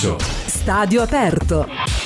calcio. Stadio aperto.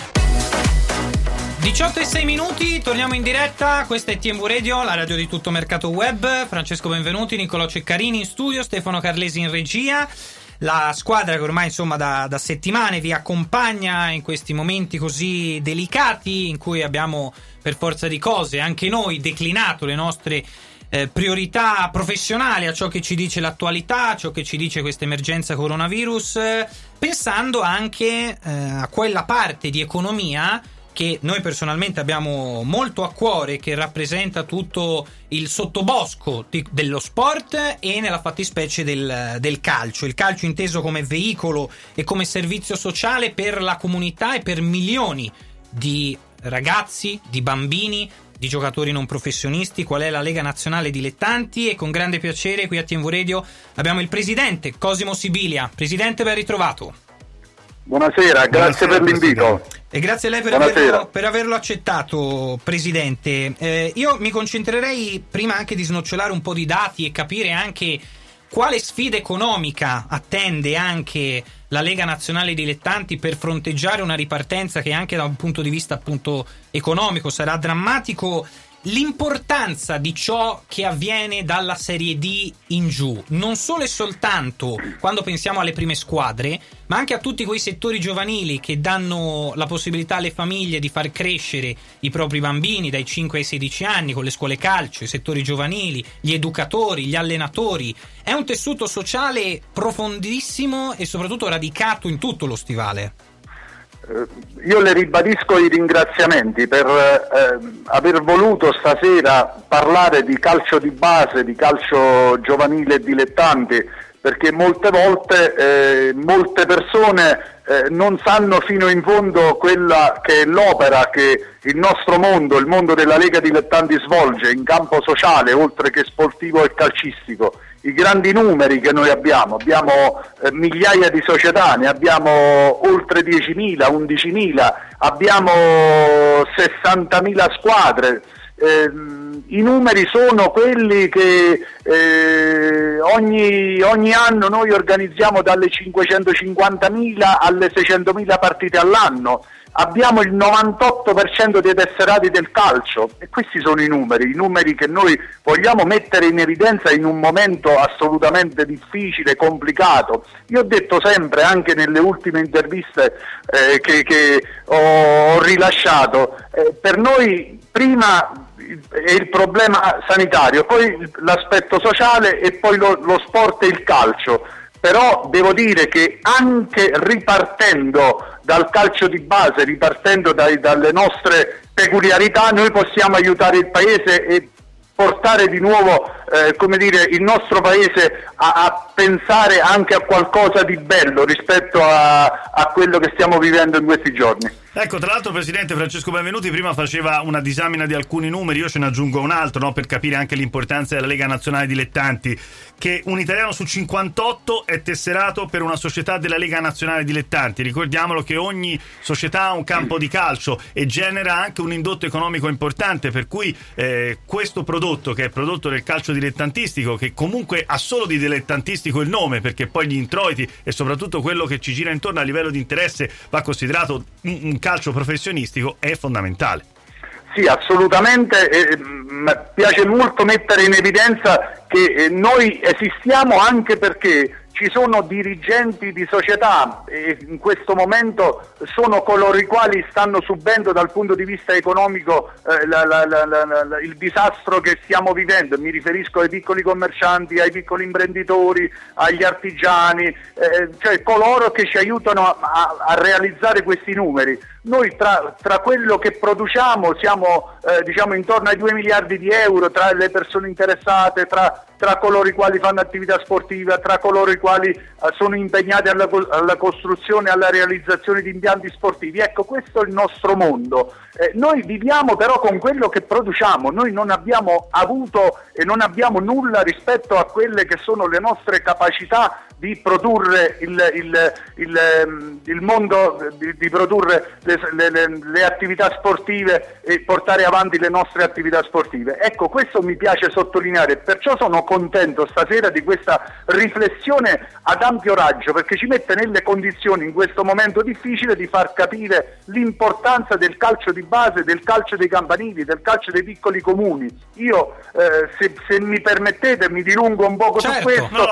18:06, torniamo in diretta, questa è TMV Radio, la radio di tutto mercato web. Francesco Benvenuti, Niccolò Ceccarini in studio, Stefano Carlesi in regia. La squadra che ormai da settimane vi accompagna in questi momenti così delicati in cui abbiamo per forza di cose anche noi declinato le nostre priorità professionali a ciò che ci dice l'attualità, a ciò che ci dice questa emergenza coronavirus, pensando anche a quella parte di economia che noi personalmente abbiamo molto a cuore, che rappresenta tutto il sottobosco dello sport e nella fattispecie del calcio. Il calcio inteso come veicolo e come servizio sociale per la comunità e per milioni di ragazzi, di bambini, di giocatori non professionisti, qual è la Lega Nazionale Dilettanti. E con grande piacere qui a TMV Radio abbiamo il presidente Cosimo Sibilia. Presidente, ben ritrovato. Buonasera, grazie per l'invito. E grazie a lei per averlo accettato, Presidente. Io mi concentrerei, prima anche di snocciolare un po' di dati e capire anche quale sfida economica attende anche la Lega Nazionale Dilettanti per fronteggiare una ripartenza che anche da un punto di vista appunto economico sarà drammatico, l'importanza di ciò che avviene dalla Serie D in giù, non solo e soltanto quando pensiamo alle prime squadre, ma anche a tutti quei settori giovanili che danno la possibilità alle famiglie di far crescere i propri bambini dai 5 ai 16 anni con le scuole calcio, i settori giovanili, gli educatori, gli allenatori. È un tessuto sociale profondissimo e soprattutto radicato in tutto lo stivale. Io le ribadisco i ringraziamenti per aver voluto stasera parlare di calcio di base, di calcio giovanile e dilettanti, perché molte volte molte persone non sanno fino in fondo quella che è l'opera che il nostro mondo, il mondo della Lega Dilettanti svolge in campo sociale, oltre che sportivo e calcistico. I grandi numeri che noi abbiamo migliaia di società, ne abbiamo oltre 10.000, 11.000, abbiamo 60.000 squadre. I numeri sono quelli che ogni anno noi organizziamo dalle 550.000 alle 600.000 partite all'anno. Abbiamo il 98% dei tesserati del calcio e questi sono i numeri che noi vogliamo mettere in evidenza in un momento assolutamente difficile, complicato. Io ho detto sempre, anche nelle ultime interviste che ho rilasciato, per noi prima è il problema sanitario, poi l'aspetto sociale e poi lo sport e il calcio. Però devo dire che anche ripartendo dal calcio di base, ripartendo dalle nostre peculiarità, noi possiamo aiutare il paese e portare di nuovo il nostro paese a pensare anche a qualcosa di bello rispetto a quello che stiamo vivendo in questi giorni. Ecco, tra l'altro, Presidente, Francesco Benvenuti prima faceva una disamina di alcuni numeri, io ce ne aggiungo un altro, no, per capire anche l'importanza della Lega Nazionale Dilettanti, che un italiano su 58 è tesserato per una società della Lega Nazionale Dilettanti. Ricordiamolo che ogni società ha un campo di calcio e genera anche un indotto economico importante, per cui questo prodotto, che è prodotto del calcio dilettantistico, che comunque ha solo di dilettantistico il nome, perché poi gli introiti e soprattutto quello che ci gira intorno a livello di interesse va considerato un calcio professionistico, è fondamentale. Sì, assolutamente. Piace molto mettere in evidenza che noi esistiamo anche perché ci sono dirigenti di società e in questo momento sono coloro i quali stanno subendo dal punto di vista economico il disastro che stiamo vivendo. Mi riferisco ai piccoli commercianti, ai piccoli imprenditori, agli artigiani, cioè coloro che ci aiutano a realizzare questi numeri. Noi tra quello che produciamo siamo intorno ai 2 miliardi di euro, tra le persone interessate, tra coloro i quali fanno attività sportiva, tra coloro i quali sono impegnati alla costruzione e alla realizzazione di impianti sportivi. Ecco, questo è il nostro mondo. Noi viviamo però con quello che produciamo, noi non abbiamo avuto e non abbiamo nulla rispetto a quelle che sono le nostre capacità di produrre il mondo, di produrre le attività sportive e portare avanti le nostre attività sportive. Ecco, questo mi piace sottolineare, perciò sono contento stasera di questa riflessione ad ampio raggio, perché ci mette nelle condizioni in questo momento difficile di far capire l'importanza del calcio di base, del calcio dei campanili, del calcio dei piccoli comuni. Io, se mi permettete, mi dilungo un poco su questo.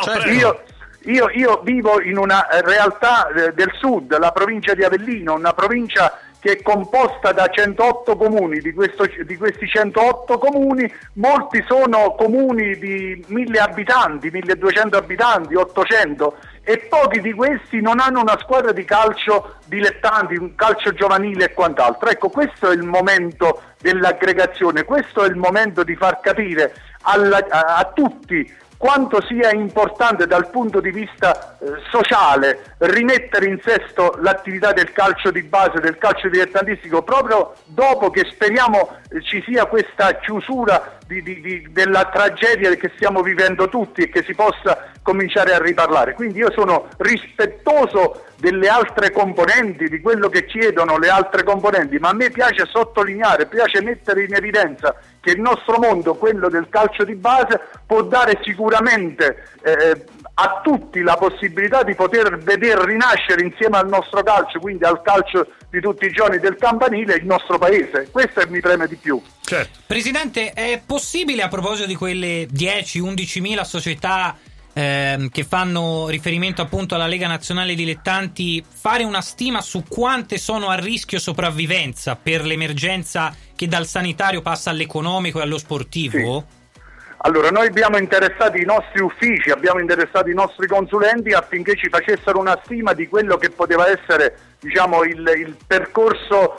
Io vivo in una realtà del sud, la provincia di Avellino, una provincia che è composta da 108 comuni. Di questi 108 comuni, molti sono comuni di 1000 abitanti, 1200 abitanti, 800, e pochi di questi non hanno una squadra di calcio dilettanti, un calcio giovanile e quant'altro. Ecco, questo è il momento dell'aggregazione, questo è il momento di far capire a tutti quanto sia importante dal punto di vista sociale rimettere in sesto l'attività del calcio di base, del calcio dilettantistico, proprio dopo che speriamo ci sia questa chiusura della tragedia che stiamo vivendo tutti e che si possa cominciare a riparlare. Quindi io sono rispettoso delle altre componenti, di quello che chiedono le altre componenti, ma a me piace sottolineare, piace mettere in evidenza che il nostro mondo, quello del calcio di base, può dare sicuramente a tutti la possibilità di poter vedere rinascere insieme al nostro calcio, quindi al calcio di tutti i giorni del campanile, il nostro paese. Questo mi preme di più. Certo. Presidente, è possibile, a proposito di quelle 10-11.000 società che fanno riferimento appunto alla Lega Nazionale Dilettanti, fare una stima su quante sono a rischio sopravvivenza per l'emergenza che dal sanitario passa all'economico e allo sportivo? Sì. Allora, noi abbiamo interessato i nostri uffici, abbiamo interessato i nostri consulenti affinché ci facessero una stima di quello che poteva essere, diciamo, il percorso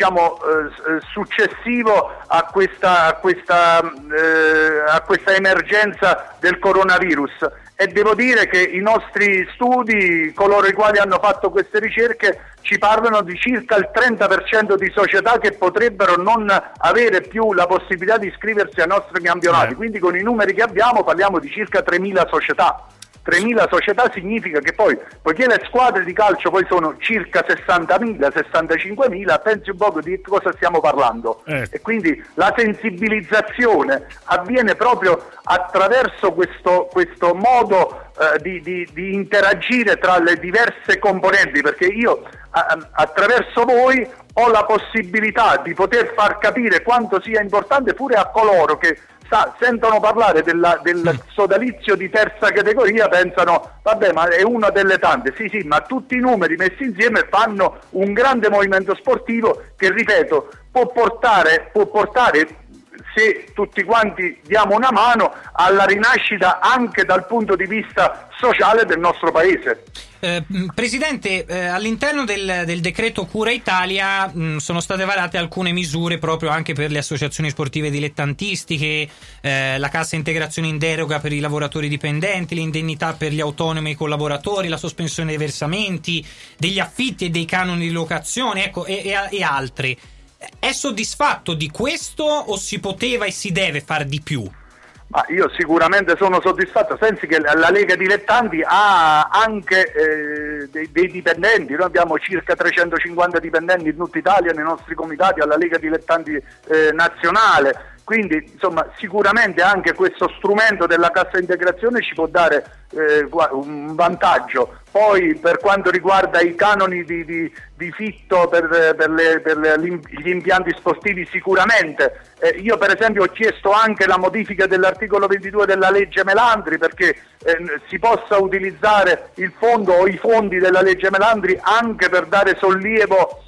successivo a questa emergenza del coronavirus. E devo dire che i nostri studi, coloro i quali hanno fatto queste ricerche, ci parlano di circa il 30% di società che potrebbero non avere più la possibilità di iscriversi ai nostri campionati. Quindi con i numeri che abbiamo parliamo di circa 3.000 società. 3.000 società significa che poi, poiché le squadre di calcio poi sono circa 60.000, 65.000, pensi un po' di cosa stiamo parlando. E quindi la sensibilizzazione avviene proprio attraverso questo modo di interagire tra le diverse componenti, perché io attraverso voi ho la possibilità di poter far capire quanto sia importante pure a coloro che sentono parlare del sodalizio di terza categoria, pensano vabbè, ma è una delle tante. Sì, ma tutti i numeri messi insieme fanno un grande movimento sportivo che, ripeto, può portare, se tutti quanti diamo una mano, alla rinascita anche dal punto di vista sociale del nostro paese. Presidente, all'interno del decreto Cura Italia sono state varate alcune misure proprio anche per le associazioni sportive dilettantistiche, la cassa integrazione in deroga per i lavoratori dipendenti, le indennità per gli autonomi e i collaboratori, la sospensione dei versamenti, degli affitti e dei canoni di locazione, ecco, e altri. È soddisfatto di questo o si poteva e si deve far di più? Ma io sicuramente sono soddisfatto, senza che la Lega Dilettanti ha anche dei dipendenti. Noi abbiamo circa 350 dipendenti in tutta Italia nei nostri comitati alla Lega Dilettanti nazionale. Quindi insomma sicuramente anche questo strumento della cassa integrazione ci può dare un vantaggio. Poi per quanto riguarda i canoni di fitto per gli impianti sportivi, sicuramente io per esempio ho chiesto anche la modifica dell'articolo 22 della legge Melandri, perché si possa utilizzare il fondo o i fondi della legge Melandri anche per dare sollievo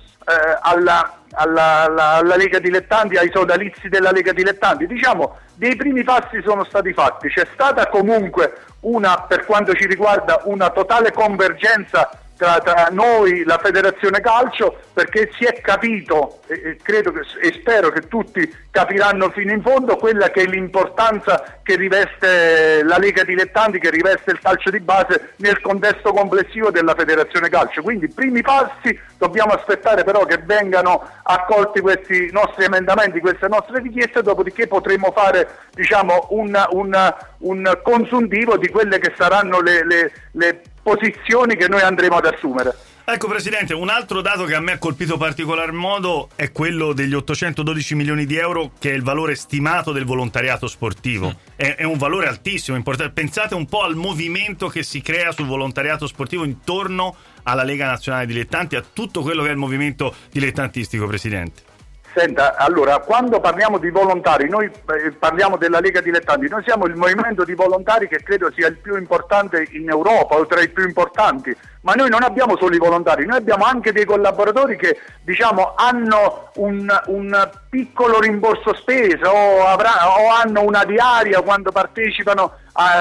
alla Lega Dilettanti, ai sodalizi della Lega Dilettanti. Diciamo, dei primi passi sono stati fatti. C'è stata comunque per quanto ci riguarda, una totale convergenza tra noi, la Federazione Calcio, perché si è capito, e credo e spero che tutti capiranno fino in fondo quella che è l'importanza che riveste la Lega Dilettanti, che riveste il calcio di base nel contesto complessivo della Federazione Calcio. Quindi primi passi, dobbiamo aspettare però che vengano accolti questi nostri emendamenti, queste nostre richieste, dopodiché potremo fare, diciamo, un consuntivo di quelle che saranno le posizioni che noi andremo ad assumere. Ecco Presidente, un altro dato che a me ha colpito particolar modo è quello degli 812 milioni di euro, che è il valore stimato del volontariato sportivo. È un valore altissimo, importante. Pensate un po' al movimento che si crea sul volontariato sportivo intorno alla Lega Nazionale Dilettanti, a tutto quello che è il movimento dilettantistico, Presidente. Senta, allora, quando parliamo di volontari, noi parliamo della Lega Dilettanti, noi siamo il movimento di volontari che credo sia il più importante in Europa, o tra i più importanti, ma noi non abbiamo solo i volontari, noi abbiamo anche dei collaboratori che, diciamo, hanno un piccolo rimborso spesa o hanno una diaria quando partecipano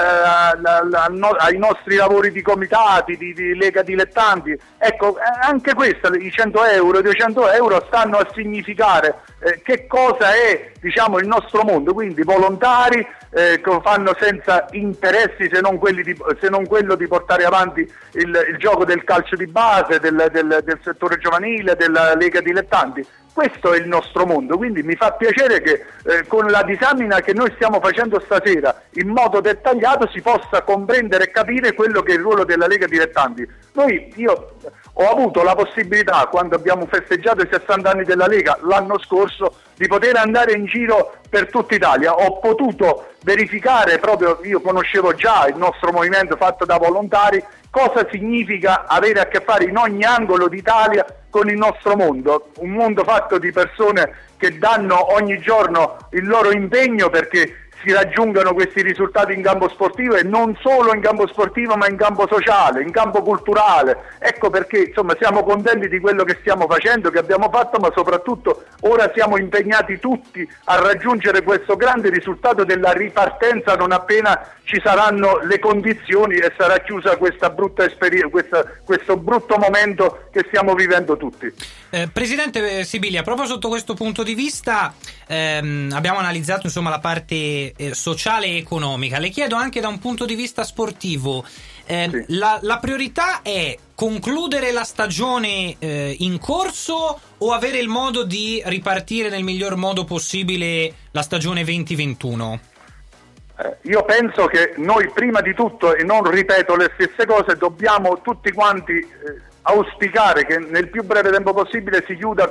ai nostri lavori di comitati, di Lega Dilettanti. Ecco, anche questa, i 100 euro, 200 euro stanno a significare che cosa è, diciamo, il nostro mondo. Quindi volontari che lo fanno senza interessi se non quello di portare avanti il gioco del calcio di base, del settore giovanile, della Lega Dilettanti. Questo è il nostro mondo, quindi mi fa piacere che con la disamina che noi stiamo facendo stasera in modo dettagliato si possa comprendere e capire quello che è il ruolo della Lega Dilettanti. Io ho avuto la possibilità, quando abbiamo festeggiato i 60 anni della Lega l'anno scorso, di poter andare in giro per tutta Italia. Ho potuto verificare, proprio io conoscevo già il nostro movimento fatto da volontari, cosa significa avere a che fare in ogni angolo d'Italia con il nostro mondo, un mondo fatto di persone che danno ogni giorno il loro impegno perché si raggiungano questi risultati in campo sportivo, e non solo in campo sportivo ma in campo sociale, in campo culturale. Ecco perché, insomma, siamo contenti di quello che stiamo facendo, che abbiamo fatto, ma soprattutto ora siamo impegnati tutti a raggiungere questo grande risultato della ripartenza non appena ci saranno le condizioni e sarà chiusa questa brutta esperienza, questo brutto momento che stiamo vivendo tutti. Presidente Sibilia, proprio sotto questo punto di vista abbiamo analizzato, insomma, la parte sociale e economica. Le chiedo anche da un punto di vista sportivo, sì. La priorità è concludere la stagione in corso o avere il modo di ripartire nel miglior modo possibile la stagione 2021? Io penso che noi prima di tutto, e non ripeto le stesse cose, dobbiamo tutti quanti auspicare che nel più breve tempo possibile si chiuda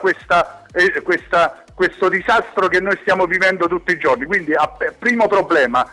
questo disastro che noi stiamo vivendo tutti i giorni. Quindi primo problema,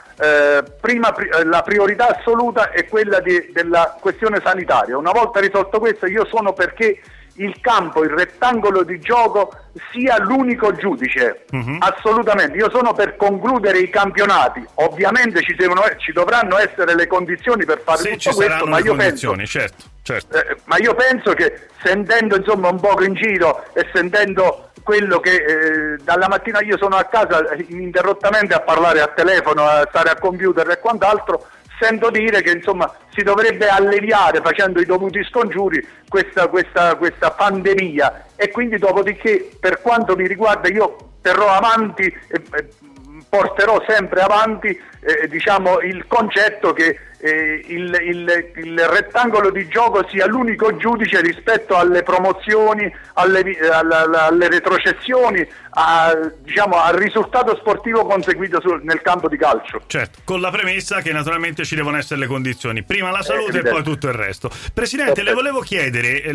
la priorità assoluta è quella della questione sanitaria. Una volta risolto questo, io sono perché il campo, il rettangolo di gioco sia l'unico giudice. Assolutamente, io sono per concludere i campionati. Ovviamente ci dovranno essere le condizioni per fare tutto questo, ma io penso, certo. ma io penso che, sentendo insomma un poco in giro e sentendo quello che dalla mattina io sono a casa ininterrottamente a parlare a telefono, a stare a computer e quant'altro, sento dire che insomma si dovrebbe alleviare facendo i dovuti scongiuri questa pandemia, e quindi dopodiché, per quanto mi riguarda, io terrò avanti porterò sempre avanti diciamo il concetto che il rettangolo di gioco sia l'unico giudice rispetto alle promozioni, alle retrocessioni, diciamo, al risultato sportivo conseguito nel campo di calcio. Certo, con la premessa che naturalmente ci devono essere le condizioni, prima la salute e poi tutto il resto. Presidente, le volevo chiedere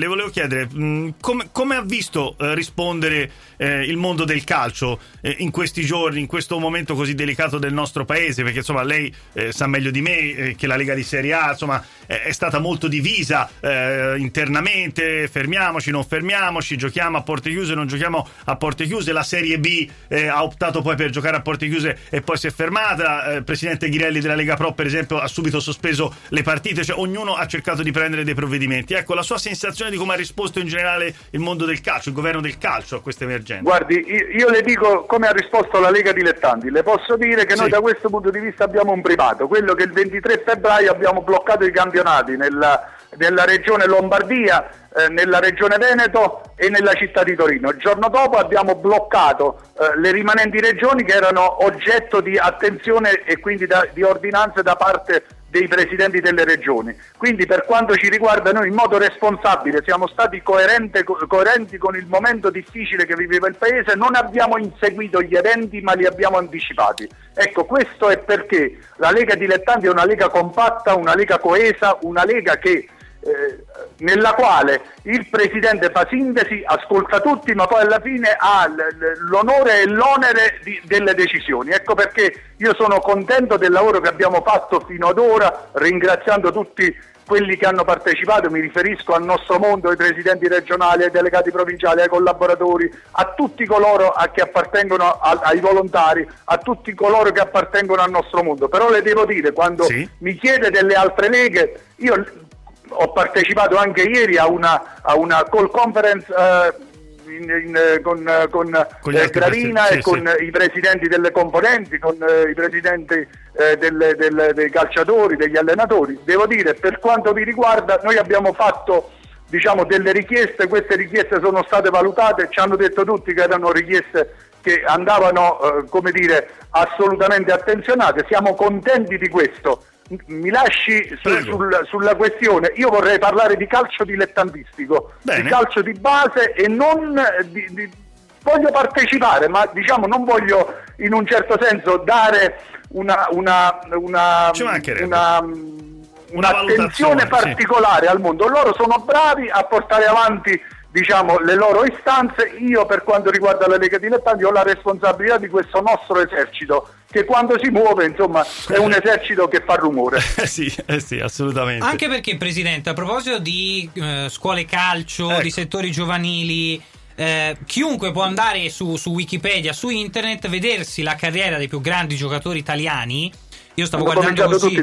come ha visto rispondere il mondo del calcio in questi giorni, in questo momento così delicato del nostro paese, perché insomma lei sa meglio di me che la Lega di Serie A insomma è stata molto divisa internamente, fermiamoci, non fermiamoci, giochiamo a porte chiuse, non giochiamo a porte chiuse. La Serie B ha optato poi per giocare a porte chiuse e poi si è fermata. Il presidente Ghirelli della Lega Pro, per esempio, ha subito sospeso le partite, cioè ognuno ha cercato di prendere dei provvedimenti. Ecco, la sua sensazione di come ha risposto in generale il mondo del calcio, il governo del calcio a questa emergenza. Guardi, io le dico come ha risposto la Lega Dilettanti. Le posso dire che noi da questo punto di vista abbiamo un primato, quello che il 23 febbraio abbiamo bloccato i campionati nella regione Lombardia, nella regione Veneto e nella città di Torino. Il giorno dopo abbiamo bloccato le rimanenti regioni che erano oggetto di attenzione e quindi di ordinanze da parte dei presidenti delle regioni. Quindi per quanto ci riguarda noi in modo responsabile siamo stati coerenti con il momento difficile che viveva il Paese, non abbiamo inseguito gli eventi ma li abbiamo anticipati. Ecco, questo è perché la Lega Dilettanti è una Lega compatta, una Lega coesa, una Lega che nella quale il Presidente fa sintesi, ascolta tutti, ma poi alla fine ha l'onore e l'onere delle decisioni. Ecco perché io sono contento del lavoro che abbiamo fatto fino ad ora, ringraziando tutti quelli che hanno partecipato, mi riferisco al nostro mondo, ai presidenti regionali, ai delegati provinciali, ai collaboratori, a tutti coloro che appartengono ai volontari, a tutti coloro che appartengono al nostro mondo. Però le devo dire, quando mi chiede delle altre leghe, io ho partecipato anche ieri a una call conference con Gravina e con i presidenti delle componenti, con i presidenti dei calciatori, degli allenatori. Devo dire, per quanto mi riguarda, noi abbiamo fatto delle richieste, queste richieste sono state valutate, ci hanno detto tutti che erano richieste che andavano assolutamente attenzionate. Siamo contenti di questo. Mi lasci sulla questione. Io vorrei parlare di calcio dilettantistico, di calcio di base, e non voglio partecipare, ma non voglio in un certo senso dare un'attenzione particolare al mondo. Loro sono bravi a portare avanti le loro istanze. Io, per quanto riguarda la Lega Dilettanti, ho la responsabilità di questo nostro esercito che quando si muove è un esercito che fa rumore. Sì, assolutamente. Anche perché, Presidente, a proposito di scuole calcio, di settori giovanili, chiunque può andare su Wikipedia, su internet, vedersi la carriera dei più grandi giocatori italiani. Io stavo guardando così,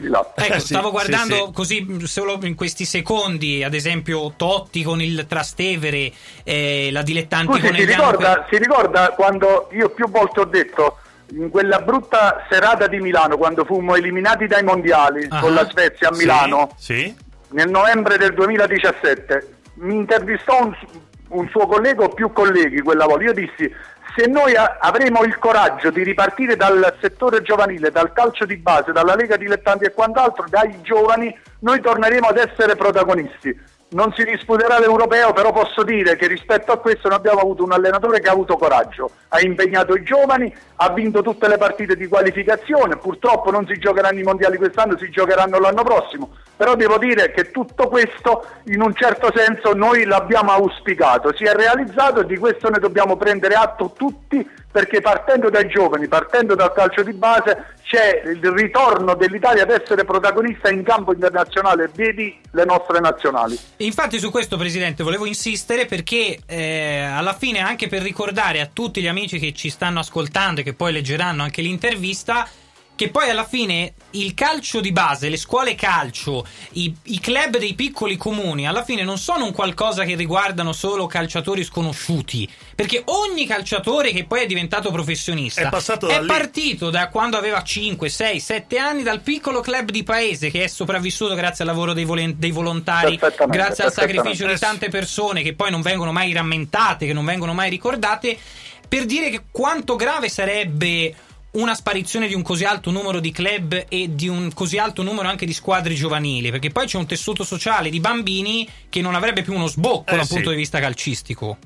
così solo in questi secondi, ad esempio Totti con il Trastevere, la Dilettanti con il si ricorda quando io più volte ho detto, in quella brutta serata di Milano, quando fummo eliminati dai mondiali con la Svezia a Milano, nel novembre del 2017, mi intervistò un suo collega o più colleghi quella volta. Io dissi: se noi avremo il coraggio di ripartire dal settore giovanile, dal calcio di base, dalla Lega Dilettanti e quant'altro, dai giovani, noi torneremo ad essere protagonisti. Non si disputerà l'europeo, però posso dire che rispetto a questo noi abbiamo avuto un allenatore che ha avuto coraggio, ha impegnato i giovani, ha vinto tutte le partite di qualificazione. Purtroppo non si giocheranno i mondiali quest'anno, si giocheranno l'anno prossimo, però devo dire che tutto questo in un certo senso noi l'abbiamo auspicato, si è realizzato, e di questo ne dobbiamo prendere atto tutti, perché partendo dai giovani, partendo dal calcio di base, c'è il ritorno dell'Italia ad essere protagonista in campo internazionale, vedi le nostre nazionali. Infatti su questo, Presidente, volevo insistere, perché alla fine, anche per ricordare a tutti gli amici che ci stanno ascoltando e che poi leggeranno anche l'intervista, che poi alla fine il calcio di base, le scuole calcio, i club dei piccoli comuni, alla fine non sono un qualcosa che riguardano solo calciatori sconosciuti, perché ogni calciatore che poi è diventato professionista è partito da quando aveva 5, 6, 7 anni dal piccolo club di paese, che è sopravvissuto grazie al lavoro dei volontari, grazie al sacrificio di tante persone che poi non vengono mai rammentate, che non vengono mai ricordate, per dire che quanto grave sarebbe una sparizione di un così alto numero di club e di un così alto numero anche di squadre giovanili, perché poi c'è un tessuto sociale di bambini che non avrebbe più uno sbocco dal punto di vista calcistico.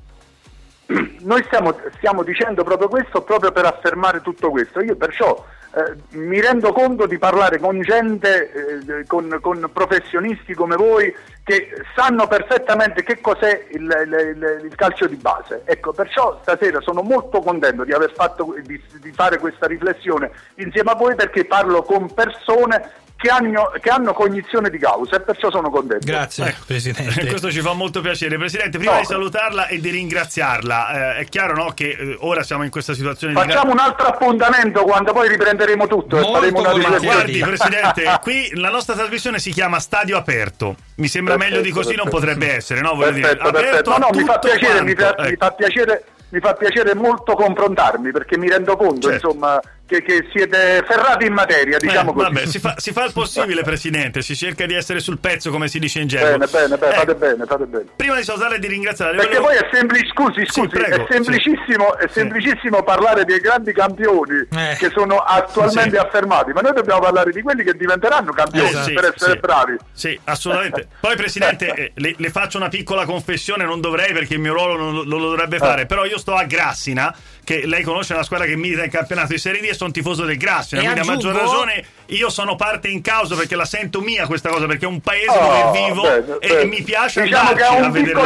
Noi stiamo dicendo proprio questo, proprio per affermare tutto questo. Io perciò mi rendo conto di parlare con gente, con professionisti come voi, che sanno perfettamente che cos'è il calcio di base. Ecco, perciò stasera sono molto contento di aver fatto di fare questa riflessione insieme a voi, perché parlo con persone che hanno cognizione di causa, e perciò sono contento. Grazie, Presidente. Questo ci fa molto piacere. Presidente, prima di salutarla e di ringraziarla, è chiaro, no, che ora siamo in questa situazione. Facciamo un altro appuntamento quando poi riprenderemo tutto e faremo una riflessione. Guardi, Presidente, qui la nostra trasmissione si chiama Stadio Aperto. Mi sembra meglio di così non potrebbe essere, no? Perfetto. No, mi fa piacere, mi fa piacere molto confrontarmi, perché mi rendo conto, insomma, che siete ferrati in materia, diciamo così. Vabbè, si fa il possibile, Presidente, si cerca di essere sul pezzo, come si dice in gergo. Bene, fate bene. Prima di salutare e di ringraziare, perché poi è prego, è semplicissimo parlare dei grandi campioni che sono attualmente affermati, ma noi dobbiamo parlare di quelli che diventeranno campioni per essere bravi. Sì, assolutamente. Poi, Presidente, le faccio una piccola confessione, non dovrei perché il mio ruolo non lo dovrebbe fare, però io sto a Grassina, che lei conosce, una squadra che milita in campionato di Serie D, e sono tifoso del Grassina, quindi a maggior ragione io sono parte in causa, perché la sento mia questa cosa, perché è un paese dove vivo e mi piace, diciamo che ha un piccolo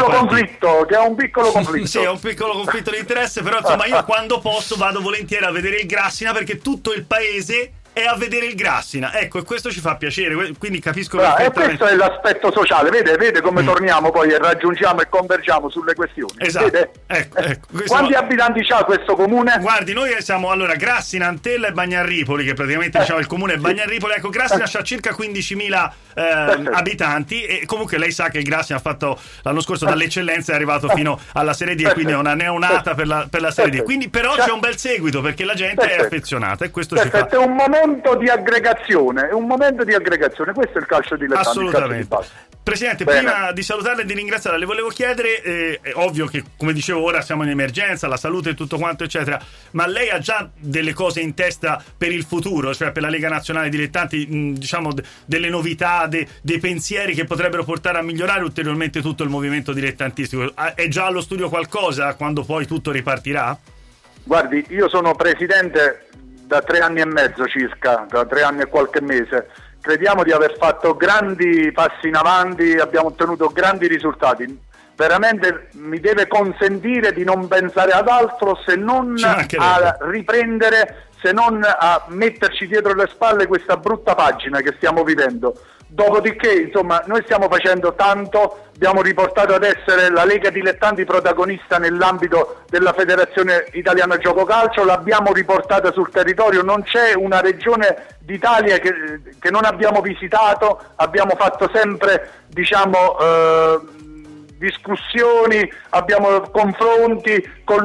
conflitto, sì, è un piccolo conflitto di interesse, però insomma io quando posso vado volentieri a vedere il Grassina, perché tutto il paese è a vedere il Grassina, ecco, e questo ci fa piacere, quindi capisco perfettamente. E questo è l'aspetto sociale, vede come torniamo poi e raggiungiamo e convergiamo sulle questioni. Esatto. Ecco, quanti abitanti c'ha questo comune? Guardi, noi siamo allora Grassina, Antella e Bagnarripoli, che praticamente diciamo il comune è Bagnarripoli. Ecco, Grassina c'ha circa 15.000 abitanti, e comunque lei sa che il Grassina ha fatto l'anno scorso dall'eccellenza, è arrivato fino alla Serie D, e quindi è una neonata per la Serie D. Quindi però c'è un bel seguito, perché la gente è affezionata, e questo ci fa. È un momento di aggregazione, questo è il calcio dilettante. Assolutamente. Presidente, prima di salutarla e di ringraziarla, le volevo chiedere, è ovvio che, come dicevo, ora siamo in emergenza, la salute e tutto quanto eccetera, ma lei ha già delle cose in testa per il futuro, cioè per la Lega Nazionale Dilettanti, diciamo delle novità, dei pensieri che potrebbero portare a migliorare ulteriormente tutto il movimento dilettantistico? È già allo studio qualcosa quando poi tutto ripartirà? Guardi, io sono presidente da 3 anni e mezzo circa, da 3 anni e qualche mese. Crediamo di aver fatto grandi passi in avanti, abbiamo ottenuto grandi risultati. Veramente mi deve consentire di non pensare ad altro se non a riprendere, se non a metterci dietro le spalle questa brutta pagina che stiamo vivendo. Dopodiché, insomma, noi stiamo facendo tanto, abbiamo riportato ad essere la Lega Dilettanti protagonista nell'ambito della Federazione Italiana Gioco Calcio, l'abbiamo riportata sul territorio, non c'è una regione d'Italia che non abbiamo visitato, abbiamo fatto sempre, diciamo, discussioni, abbiamo confronti con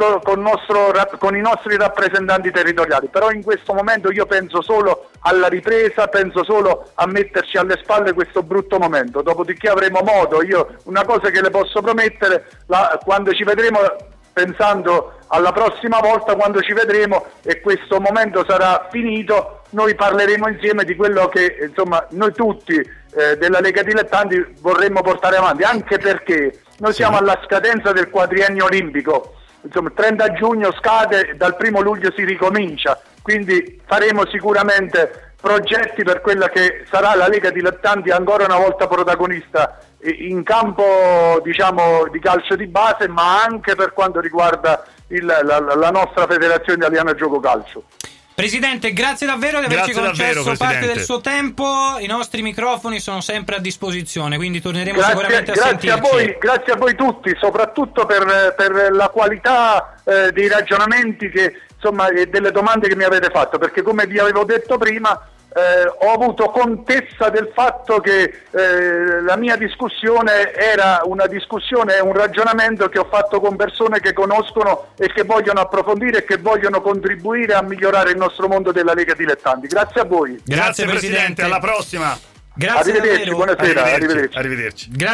i nostri rappresentanti territoriali, però in questo momento io penso solo alla ripresa, penso solo a metterci alle spalle questo brutto momento, dopodiché avremo modo. Io una cosa che le posso promettere, quando ci vedremo, pensando alla prossima volta, quando ci vedremo e questo momento sarà finito, noi parleremo insieme di quello che, insomma, noi tutti della Lega Dilettanti vorremmo portare avanti, anche perché noi siamo alla scadenza del quadriennio olimpico, insomma, il 30 giugno scade, dal 1 luglio si ricomincia, quindi faremo sicuramente progetti per quella che sarà la Lega Dilettanti ancora una volta protagonista in campo, diciamo, di calcio di base, ma anche per quanto riguarda la nostra Federazione Italiana Gioco Calcio. Presidente, grazie davvero di averci concesso parte del suo tempo. I nostri microfoni sono sempre a disposizione, quindi torneremo sicuramente a sentirci. Grazie a voi tutti, soprattutto per la qualità dei ragionamenti e delle domande che mi avete fatto, perché come vi avevo detto prima, ho avuto contezza del fatto che la mia discussione era una discussione, un ragionamento che ho fatto con persone che conoscono e che vogliono approfondire e che vogliono contribuire a migliorare il nostro mondo della Lega Dilettanti. Grazie a voi. Grazie Presidente, alla prossima. Grazie arrivederci, davvero. Buonasera, arrivederci.